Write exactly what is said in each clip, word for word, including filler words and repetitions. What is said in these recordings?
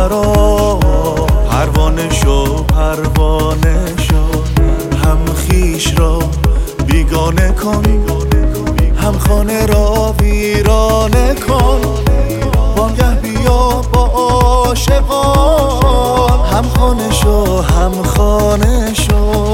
شراب پروانه شو پروانه شو، هم خویش را بیگانه کن، هم خانه را ویرانه کن. وانگه بیا با عاشقان، هم خانه شو هم خانه شو.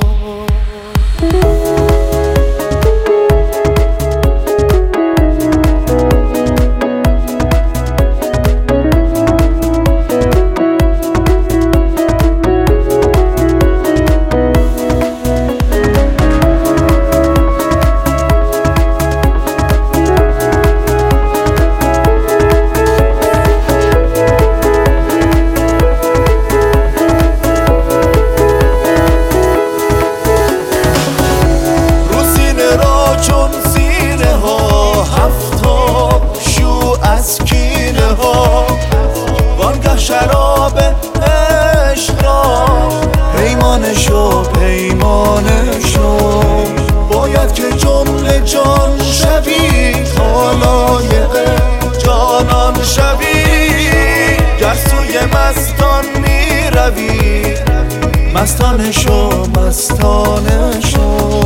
شراب عشق را پیمانه شو پیمانه شو. باید که جمله جان شوی، خالایق جانان شوی. گر سوی مستان می روی، مستانه شو مستانه شو.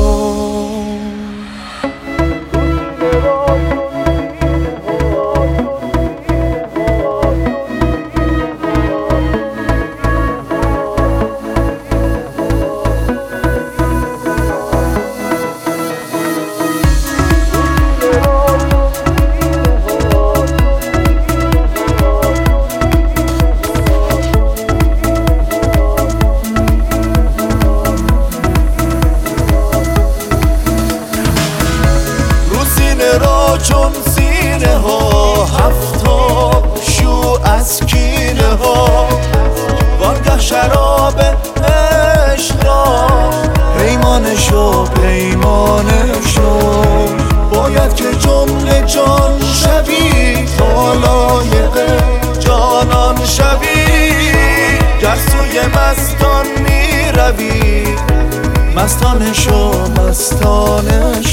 چون سینه ها هفتاد شو از کینه ها. وانگه شراب عشق را پیمانه شو پیمانه شو. باید که جمله جان شوی، خالایق جانان شوی. گر سوی مستان می روی، مستانه شو مستانه شو.